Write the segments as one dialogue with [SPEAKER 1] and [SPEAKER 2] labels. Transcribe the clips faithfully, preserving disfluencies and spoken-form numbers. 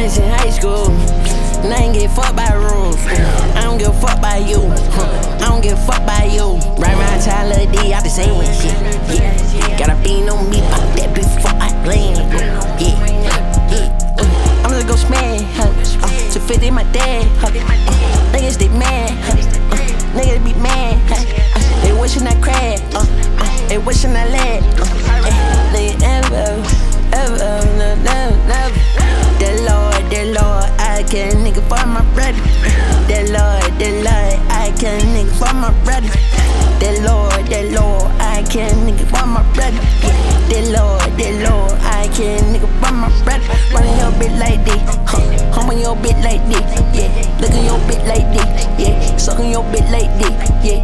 [SPEAKER 1] was in high school, and I ain't get fucked by rules. I don't give a fuck by you. I don't give a fuck by you. Right around Tyler D, I be saying shit. Yeah, gotta be on me about that before I land. Yeah, yeah. I'm gonna go smash, huh? Uh, to fit in my dad, huh? Uh, niggas they mad, huh? Uh, niggas be mad, huh? Uh, they wishing I crashed, uh, uh, they wishing I land. Uh, uh, they ever, ever, never, never, never. The Lord, the Lord, I can nigga for my brother. The Lord, the Lord, I can nigga for my brother. The Lord, the Lord, I can nigga for my brother. The Lord, the Lord, I can nigga for my brother. Running your bit like this, huh? Humming your bit like this, yeah. Looking your bit like this, yeah. Sucking your bit like this, yeah.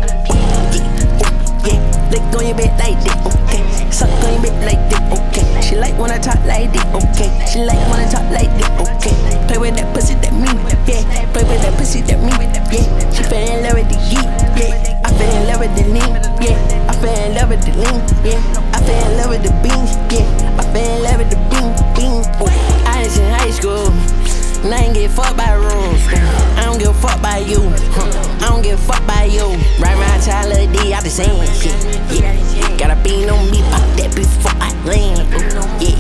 [SPEAKER 1] Yeah, lick on your bit like this, okay. Suck on your bit like this, okay. She like when I talk like this, okay. She like when I talk like this, okay. Play with that pussy that me, yeah. Play with that pussy that me, yeah. She fell in love with the geek, yeah. I fell in love with the lean, yeah. I fell in love with the lean, yeah. I fell in love with the beans, yeah. I fell in love with the bean, bean. Oh. I was in high school, and I ain't get fucked by rules. I don't give a fuck by you. I don't give a fuck by you. Right around Tyler D, I be saying shit. Yeah, gotta be on me about that before I land. Yeah,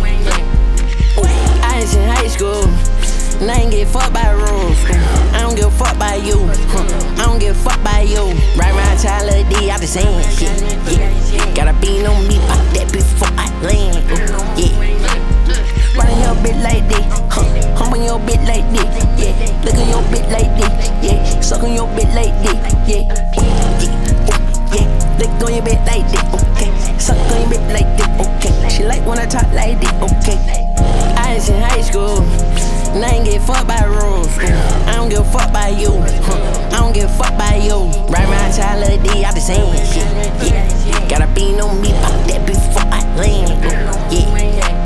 [SPEAKER 1] ooh. I was in high school, and I ain't get fucked by rules. I don't give a fuck by you. I don't give a fuck by you. Right around Tyler D, I be saying shit. Yeah, gotta be on me about that before I land. Yeah. Running your bit like this, huh? Humming your bit like this, yeah. Looking your bit like this, yeah. Sucking your bit like this, yeah. Yeah, yeah. Lick on your bit like this, okay. Suck on your bit like this, okay. She like when I talk like this, okay. I was in high school, and I ain't get fucked by rules. I don't give a fuck by you. I don't give a fuck by you. Right around Tyler D, I be saying shit. Yeah, gotta be on me about that before I land. Yeah.